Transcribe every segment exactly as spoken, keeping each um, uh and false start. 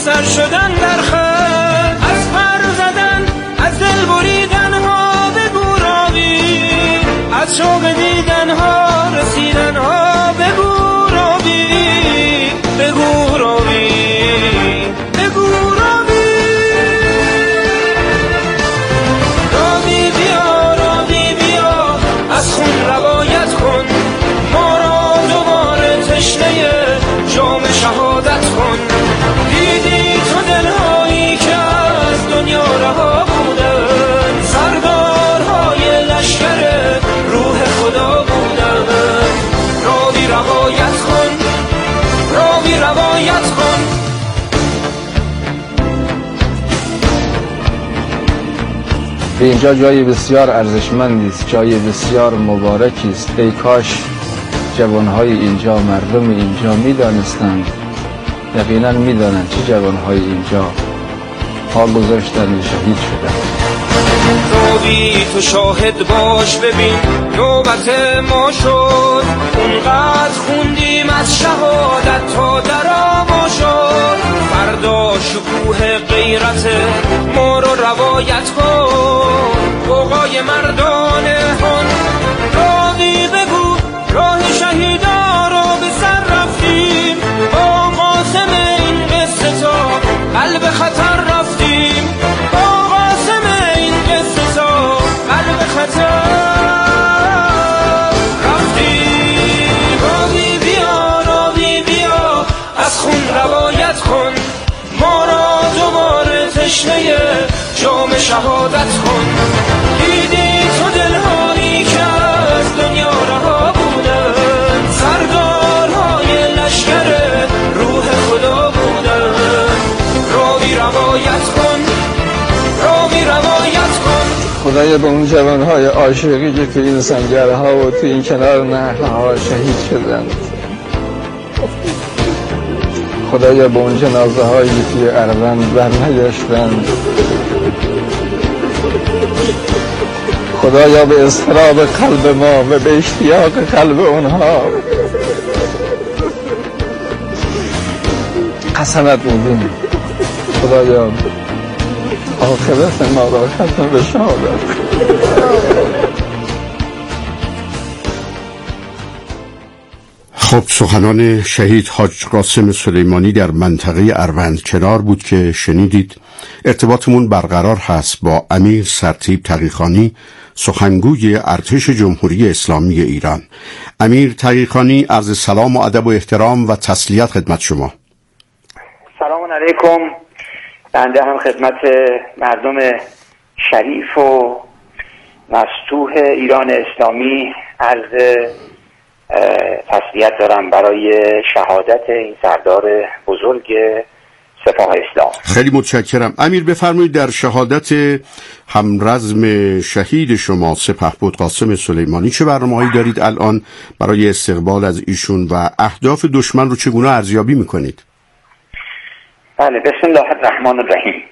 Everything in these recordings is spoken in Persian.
سر شدن در خط، از پر زدن، از دل بریدن ها بگو راوی، از شوق دیدن ها رسیدن ها بگو راوی، بگو راوی، بگو راوی. راوی بیا، راوی بیا، از خون روایت کن، ما را دوباره تشنه جام شهادت کن. دیدی تو دلهایی که از دنیا رها بودن، سردارهای لشکر روح خدا بودن. راوی روایت کن، راوی روایت کن. اینجا جای بسیار ارزشمندی است، جای بسیار مبارکی است. ای کاش جوانهای اینجا، مردم اینجا میدانستند، یقینا میدانند چه جوانهای اینجا پا گذاشتن، شهید شدن. راوی تو شاهد باش، ببین نوبت ما شد، اونقدر خوندیم از شهادت تا درا ما شد. فردا شکوه غیرت ما رو روایت کن، بقای مردان هن. راوی بگو راه شهیدا رو به سر رفتیم، با قاسم این قصه تا قلب خطر رفتیم، با قاسم این قصه تا قلب خطر رفتیم. راوی بیا، راوی بیا، از خون روایت کن، ما را دوباره تشنه جام شهادت کن. دیدی تو دلهایی که از دنیا رها بودن، سردارهای لشکر روح خدا بودن. راوی روایت کن، راوی روایت کن. خدایا به اون جوانهای عاشقی که توی این سنگرها و توی این کنار نهرها شهید شدن، خدایا به اون جنازه هایی توی اروند بر نگشتند، خدایا به اضطراب قلب ما و به اشتیاق قلب اونها قسمت میدیم. خدایا آخرت ما را ختم به شهادت. خب سخنان شهید حاج قاسم سلیمانی در منطقه اروند کنار بود که شنیدید. ارتباطمون برقرار هست با امیر سرتیپ تقیخانی، سخنگوی ارتش جمهوری اسلامی ایران. امیر تقیخانی، عرض سلام و ادب و احترام و تسلیت خدمت شما. سلام علیکم. بنده هم خدمت مردم شریف و مفتوح ایران اسلامی عرض تسلیت دارم برای شهادت این سردار بزرگ سپاه اسلام. خیلی متشکرم. امیر بفرمایید در شهادت همرزم شهید شما سپهبد قاسم سلیمانی چه برنامه‌هایی دارید الان برای استقبال از ایشون و اهداف دشمن رو چگونه ارزیابی میکنید؟ بله، بسم الله الرحمن الرحیم.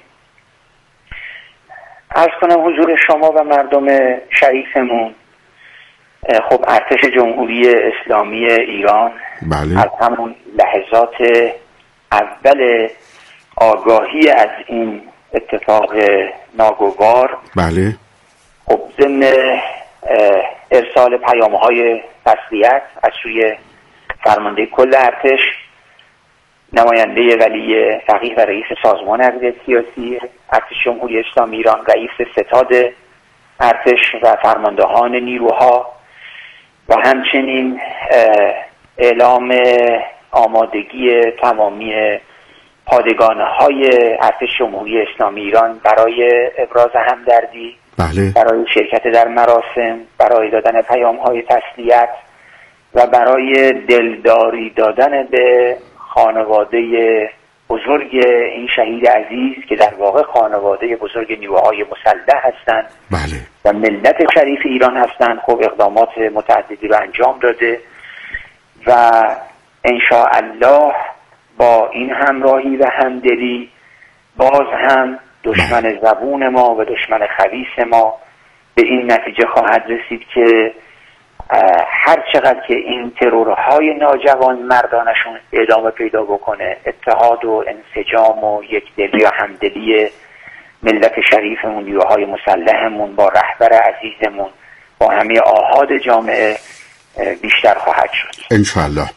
عرض کنم حضور شما و مردم شریفمون، خب ارتش جمهوری اسلامی ایران بله. از همون لحظات اول آگاهی از این اتفاق ناگوار بله خب ضمن ارسال پیام‌های تسلیت از سوی فرمانده کل ارتش، نماینده ولی فقیه و رئیس سازمان عقیدت سیاسی ارتش جمهوری اسلامی ایران، رئیس ستاد ارتش و فرماندهان نیروها و همچنین اعلام آمادگی تمامی پادگان‌های ارتش جمهوری اسلامی ایران برای ابراز همدردی، بله. برای شرکت در مراسم، برای دادن پیام‌های تسلیت و برای دلداری دادن به خانواده بزرگ این شهید عزیز که در واقع خانواده بزرگ نیروهای مسلح هستند بله. و ملت شریف ایران هستند. خب اقدامات متعددی رو انجام داده و انشاءالله با این همراهی و همدلی باز هم دشمن زبون ما و دشمن خبیث ما به این نتیجه خواهد رسید که هر چقدر که این ترورهای ناجوان مردانشون ادامه پیدا بکنه، اتحاد و انسجام و یکدلی و همدلی ملت شریفمون، نیروهای مسلحمون با رهبر عزیزمون، با همه آحاد جامعه بیشتر خواهد شد انشاءالله.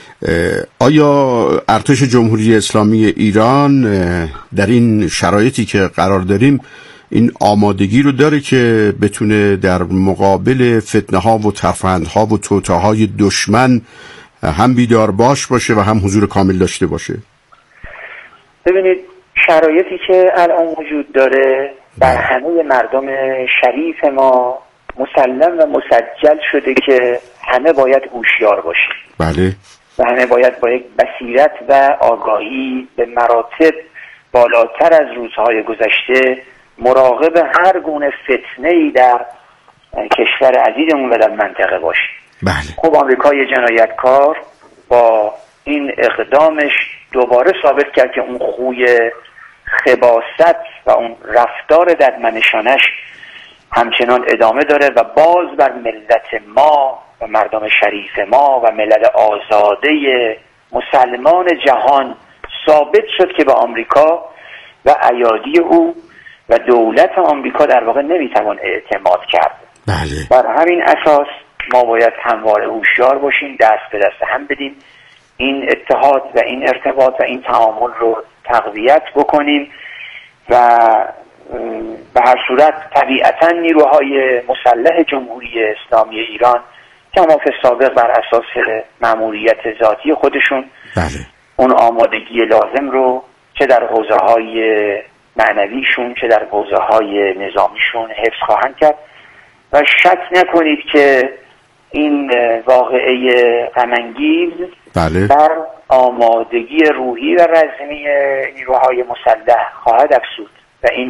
آیا ارتش جمهوری اسلامی ایران در این شرایطی که قرار داریم این آمادگی رو داره که بتونه در مقابل فتنه ها و ترفندها و توطئه‌های دشمن هم بیدار باش باشه و هم حضور کامل داشته باشه؟ ببینید، شرایطی که الان وجود داره بر همه مردم شریف ما مسلم و مسجل شده که همه باید هوشیار باشیم. بله. و همه باید با یک بصیرت و آگاهی به مراتب بالاتر از روزهای گذشته مراقب هر گونه فتنه‌ای در کشور عزیزمون و در منطقه باشیم. بله. خب آمریکای جنایتکار با این اقدامش دوباره ثابت کرد که اون خوی خباثت و اون رفتار ددمنشانش همچنان ادامه داره و باز بر ملت ما و مردم شریف ما و ملت آزاده مسلمان جهان ثابت شد که به آمریکا و ایادی او و دولت آمریکا در واقع نمیتوان اعتماد کرد. بله. بر همین اساس ما باید همواره هوشیار باشیم، دست به دست هم بدیم، این اتحاد و این ارتباط و این تعامل رو تقویت بکنیم و به هر صورت طبیعتا نیروهای مسلح جمهوری اسلامی ایران کما فی سابق بر اساس مأموریت ذاتی خودشون بله. اون آمادگی لازم رو چه در حوزه‌های معنویشون چه در حوزه‌های نظامیشون حفظ خواهند کرد و شک نکنید که این واقعه غم‌انگیز بله. بر آمادگی روحی و رزمی نیروهای مسلح خواهد افزود و این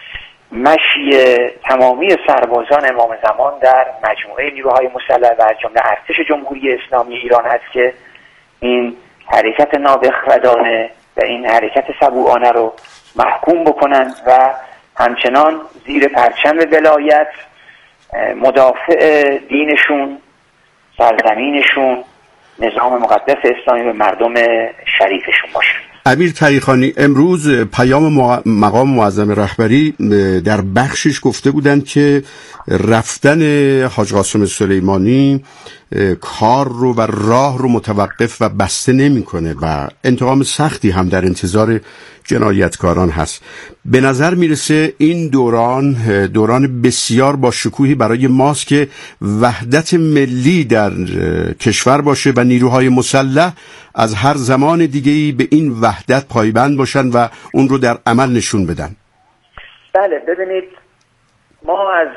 مشی تمامی سربازان امام زمان در مجموعه نیروهای مسلح و از جمله ارتش جمهوری اسلامی ایران هست که این حرکت نابخردانه و این حرکت سبوعانه رو محکوم بکنن و همچنان زیر پرچم ولایت مدافع دینشون، سرزمینشون، نظام مقدس اسلامی و مردم شریفشون باشن. امیر تریخانی، امروز پیام مقام معظم رهبری در بخشش گفته بودند که رفتن حاج قاسم سلیمانی کار رو و راه رو متوقف و بسته نمی‌کنه و انتقام سختی هم در انتظار جنایتکاران هست. به نظر میرسه این دوران دوران بسیار با شکوهی برای ماست که وحدت ملی در کشور باشه و نیروهای مسلح از هر زمان دیگه‌ای به این وحدت پایبند باشن و اون رو در عمل نشون بدن. بله، ببینید ما از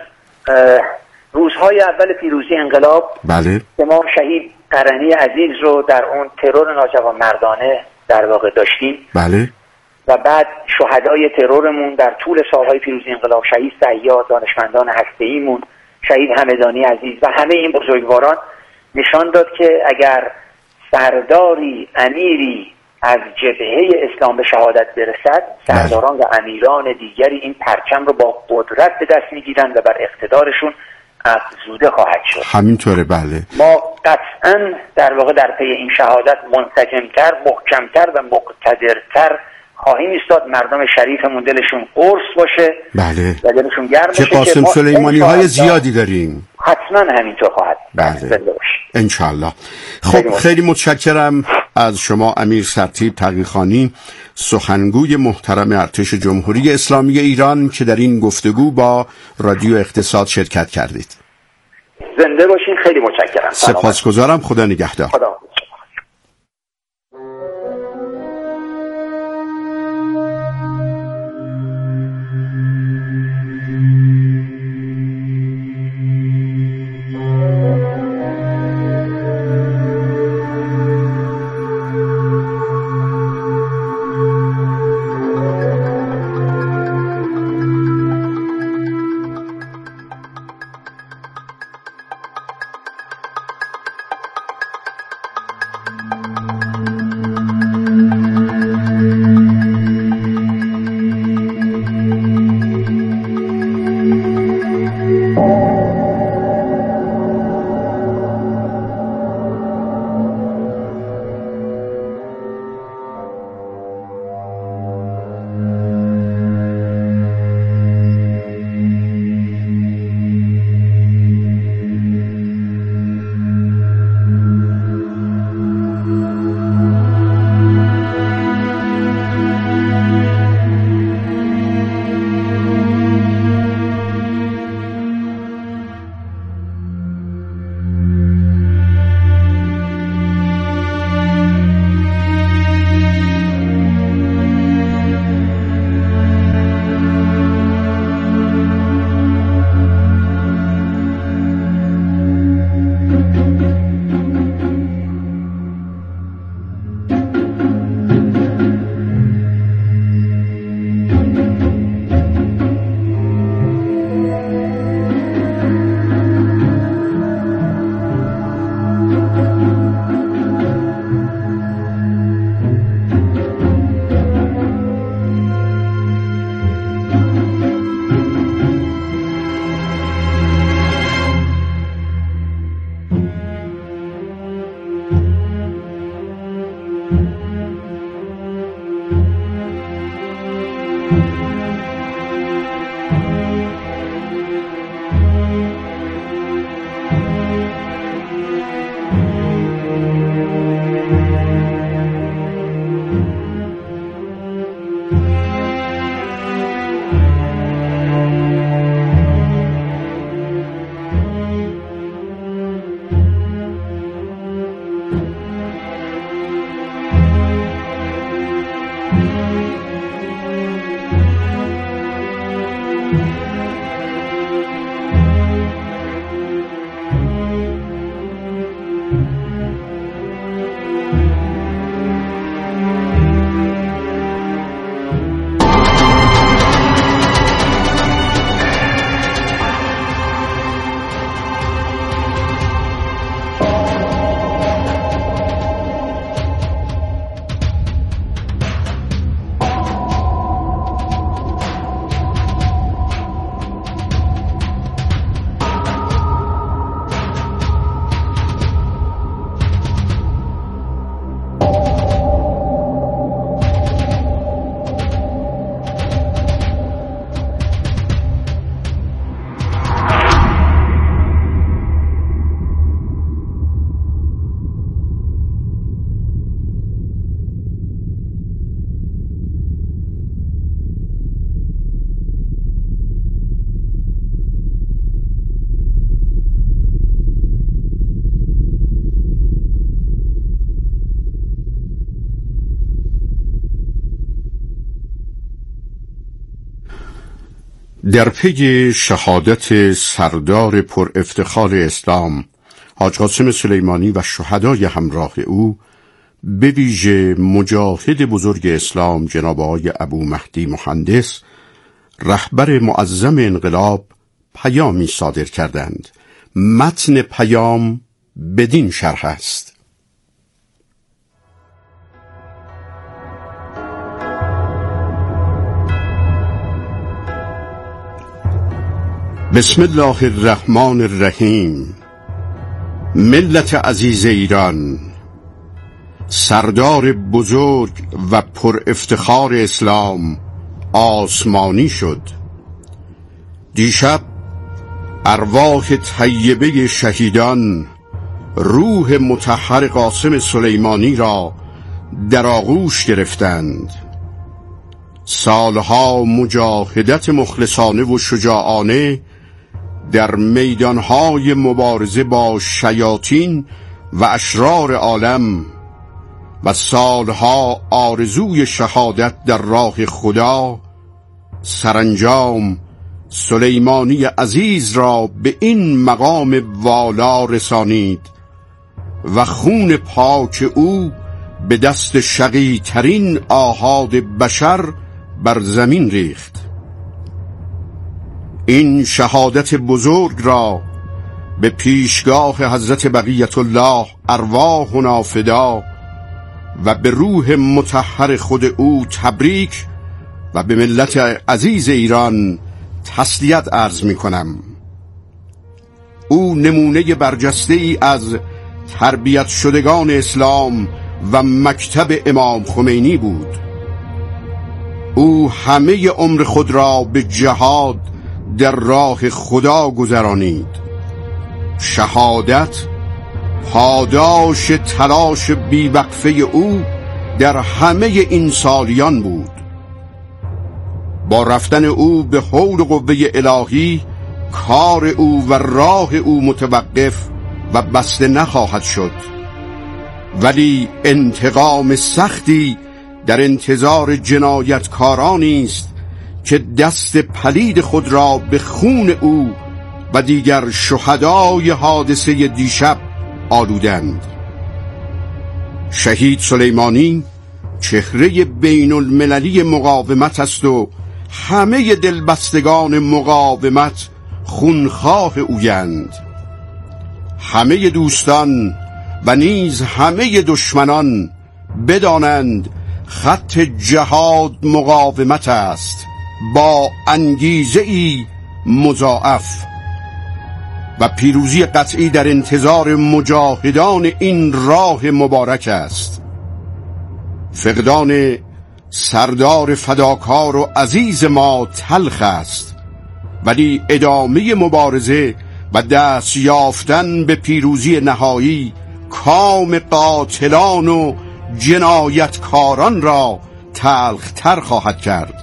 روزهای اول پیروزی انقلاب بله که ما شهید قرنی عزیز رو در اون ترور ناجوانمردانه در واقع داشتیم، بله، و بعد شهدای ترورمون در طول سالهای پیروزی انقلاب، شهید صیاد، دانشمندان هسته‌ایمون، شهید همدانی عزیز و همه این بزرگواران نشان داد که اگر سرداری، امیری از جبهه اسلام به شهادت برسد، سرداران و امیران دیگری این پرچم رو با قدرت به دست میگیرن و بر اقتدارشون افزوده خواهد شد. همینطوره. بله، ما قطعا در واقع در پی این شهادت منسجمتر، محکمتر و مقتدرتر خواهیم ایستاد. مردم شریفمون دلشون قرص باشه، بله، و دلشون گرم باشه که قاسم سلیمانی های زیادی داریم. حتما همینطور خواهد. بله، انشالله. خب خیلی متشکرم از شما امیر سرتیپ تقی‌خانی، سخنگوی محترم ارتش جمهوری اسلامی ایران که در این گفتگو با رادیو اقتصاد شرکت کردید. زنده باشین. خیلی متشکرم. سپاسگزارم. خدا نگهدار. خدا. در پی شهادت سردار پر افتخار اسلام حاج قاسم سلیمانی و شهدای همراه او، به ویژه مجاهد بزرگ اسلام جناب آقای ابو مهدی مهندس، رهبر معظم انقلاب، پیامی صادر کردند. متن پیام بدین شرح است: بسم الله الرحمن الرحیم. ملت عزیز ایران، سردار بزرگ و پر افتخار اسلام آسمانی شد. دیشب ارواح طیبه شهیدان روح مطهر قاسم سلیمانی را در آغوش گرفتند. سالها مجاهدت مخلصانه و شجاعانه در میدانهای مبارزه با شیاطین و اشرار عالم و سالها آرزوی شهادت در راه خدا، سرانجام سلیمانی عزیز را به این مقام والا رسانید و خون پاک او به دست شقی ترین آحاد بشر بر زمین ریخت. این شهادت بزرگ را به پیشگاه حضرت بقیت الله ارواحنا فدا و به روح مطهر خود او تبریک و به ملت عزیز ایران تسلیت عرض می کنم. او نمونه برجسته ای از تربیت شدگان اسلام و مکتب امام خمینی بود. او همه عمر خود را به جهاد در راه خدا گذرانید. شهادت پاداش تلاش بیوقفه او در همه این سالیان بود. با رفتن او به حول و قوه الهی کار او و راه او متوقف و بسته نخواهد شد، ولی انتقام سختی در انتظار جنایتکارانی است که دست پلید خود را به خون او و دیگر شهدای حادثه دیشب آلودند. شهید سلیمانی چهره بین المللی مقاومت است و همه دلبستگان مقاومت خونخواه اویند. همه دوستان و نیز همه دشمنان بدانند خط جهاد مقاومت است با انگیزه ای مضاعف و پیروزی قطعی در انتظار مجاهدان این راه مبارک است. فقدان سردار فداکار و عزیز ما تلخ است، ولی ادامه مبارزه و دست یافتن به پیروزی نهایی کام قاتلان و جنایتکاران را تلختر خواهد کرد.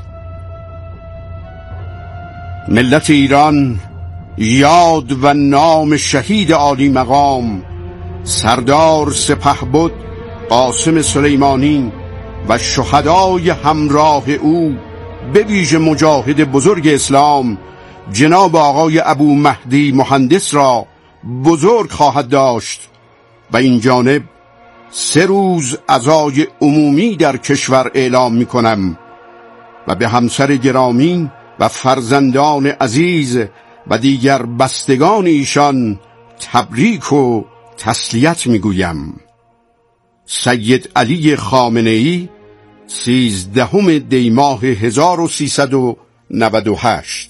ملت ایران یاد و نام شهید عالی مقام سردار سپهبد قاسم سلیمانی و شهدای همراه او، به ویژه مجاهد بزرگ اسلام جناب آقای ابو مهدی مهندس را بزرگ خواهد داشت و این جانب سه روز عزای عمومی در کشور اعلام می کنم و به همسر گرامی و فرزندان عزیز و دیگر بستگان ایشان تبریک و تسلیت می گویم. سید علی خامنه‌ای، سیزدهم دی ماه هزار و سیصد و نود و هشت.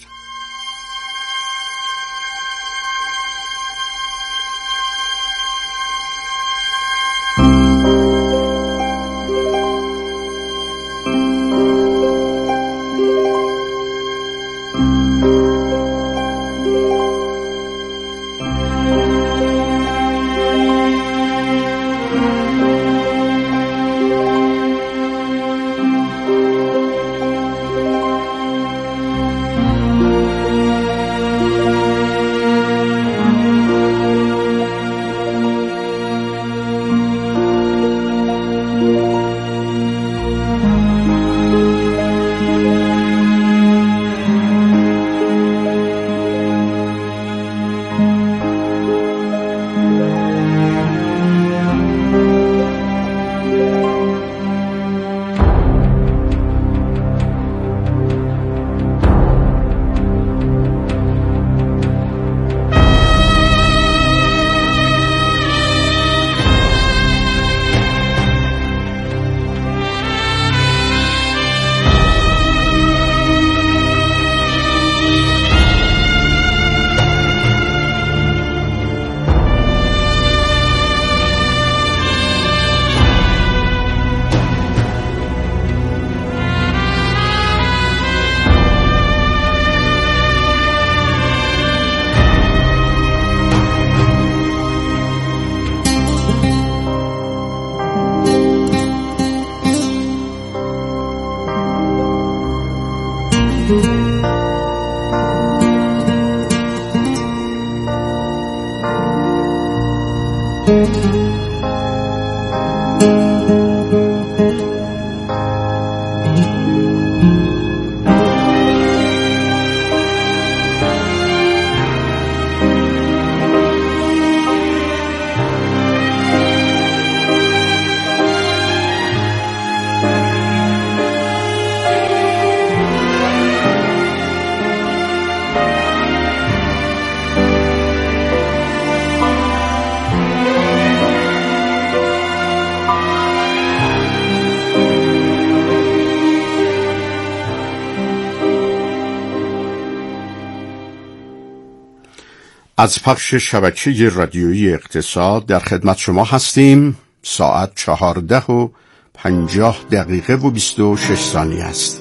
از پخش شبکه رادیویی اقتصاد در خدمت شما هستیم. ساعت چهارده و پنجاه دقیقه و بیست و شش ثانیه است.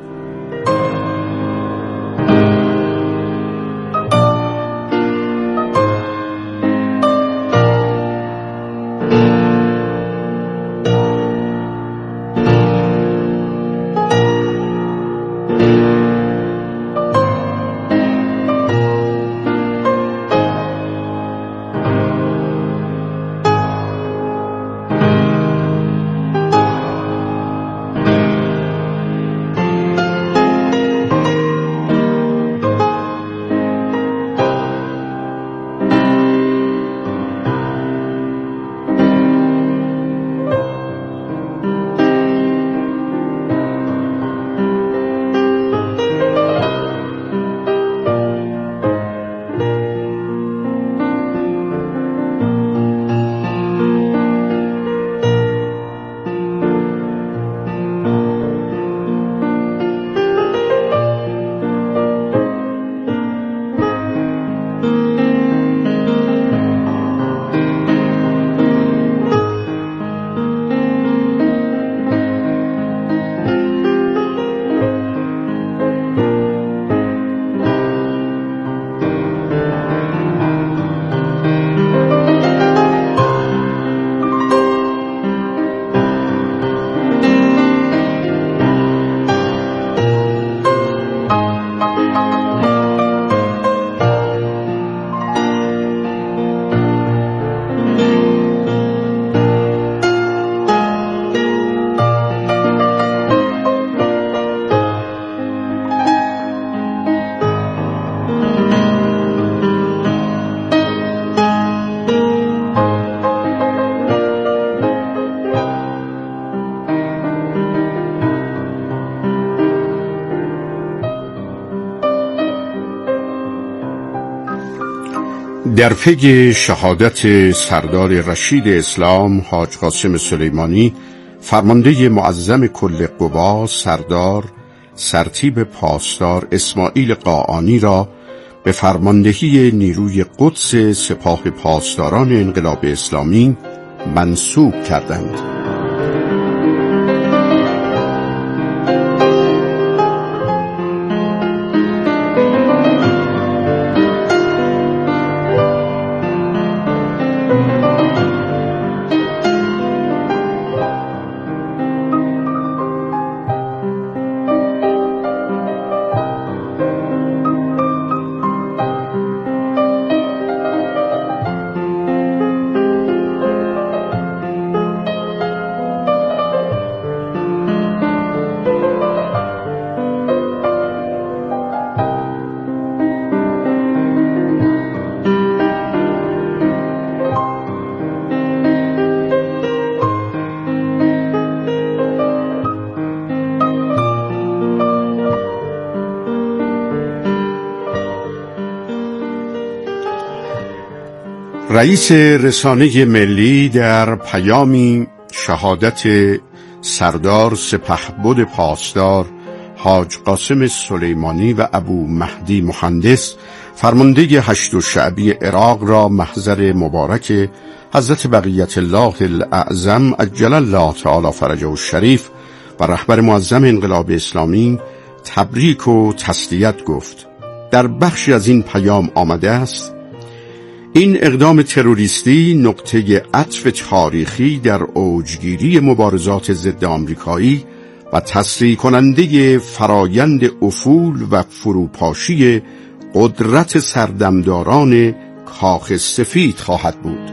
در پی شهادت سردار رشید اسلام حاج قاسم سلیمانی، فرمانده معظم کل قوا، سردار سرتیپ پاسدار اسماعیل قاآنی را به فرماندهی نیروی قدس سپاه پاسداران انقلاب اسلامی منصوب کردند. رئیس رسانه ملی در پیامی شهادت سردار سپهبد پاسدار حاج قاسم سلیمانی و ابو مهدی مهندس فرمانده هشت شعبی عراق را محضر مبارک حضرت بقیت الله الاعظم عجل الله تعالی فرجه الشریف و رهبر معظم انقلاب اسلامی تبریک و تسلیت گفت. در بخشی از این پیام آمده است: این اقدام تروریستی نقطه عطف تاریخی در اوجگیری مبارزات ضد آمریکایی و تسریع کننده فرایند افول و فروپاشی قدرت سردمداران کاخ سفید خواهد بود.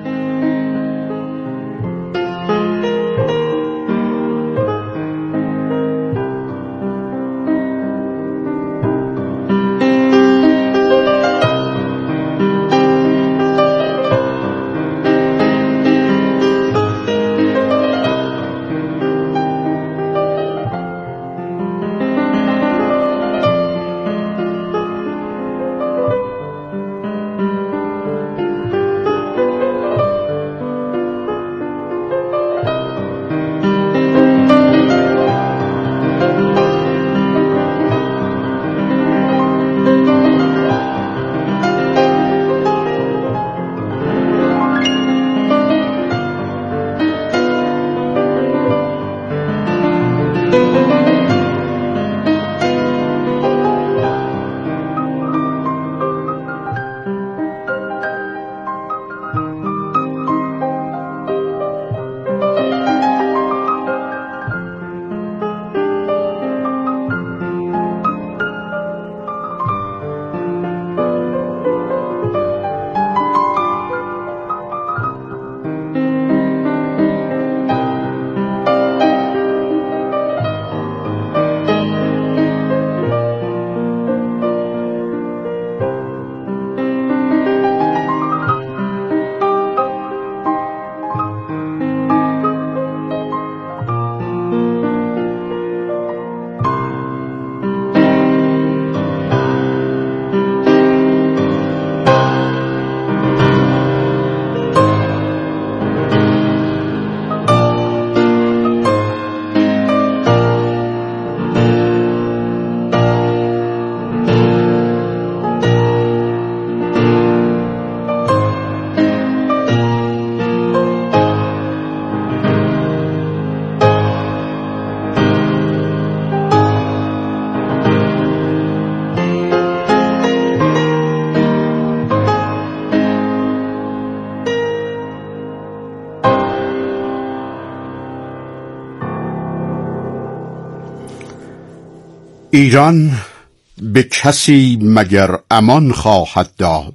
ایران به کسی مگر امان خواهد داد،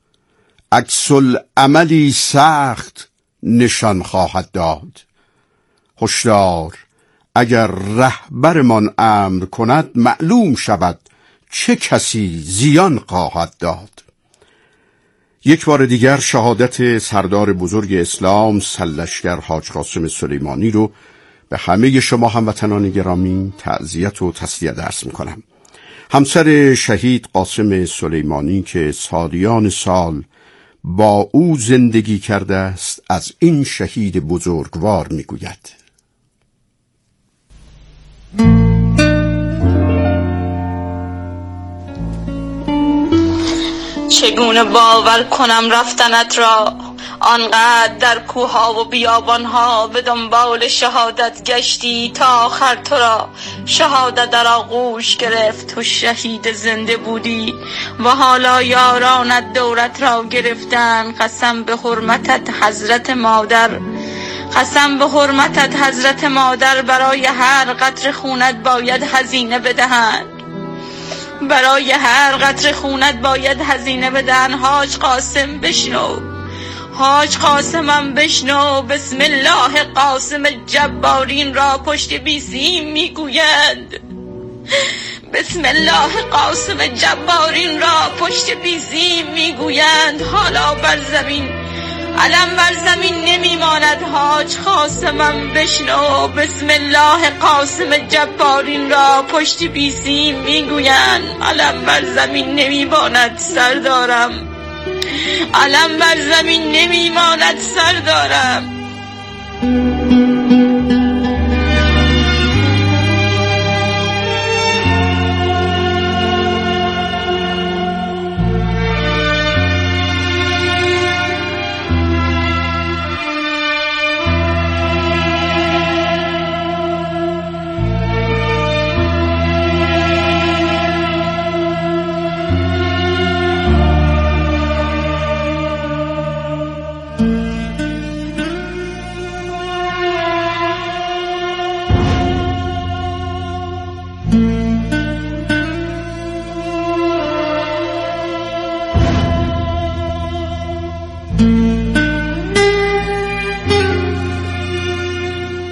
عکس العملی سخت نشان خواهد داد. هشدار اگر رهبرمان امر کند، معلوم شود چه کسی زیان خواهد داد. یک بار دیگر شهادت سردار بزرگ اسلام سرلشکر حاج قاسم سلیمانی رو به همه شما هموطنان گرامی تعزیت و تسلیت عرض می‌کنم. همسر شهید قاسم سلیمانی که سالیان سال با او زندگی کرده است از این شهید بزرگوار می‌گوید: چگونه باور کنم رفتنت را، آنقدر در کوها و بیابانها به دنبال شهادت گشتی تا آخر تو را شهادت در آغوش گرفت. تو شهید زنده بودی و حالا یارانت دورت را گرفتن. قسم به حرمتت حضرت مادر، قسم به حرمتت حضرت مادر، برای هر قطره خونت باید هزینه بدهند، برای هر قطره خونت باید هزینه بدن. حاج قاسم بشنو، حاج قاسمم بشنو، بسم الله قاسم جبارین را پشت بیسیم میگویند. بسم الله قاسم جبارین را پشت بیسیم میگویند. حالا بر زمین علم بر زمین نمیماند. حاج قاسمم بشنو، بسم الله قاسم جبارین را پشت بیسیم میگویند. علم بر زمین نمیماند سردارم، علم بر زمین نمیماند سردارم.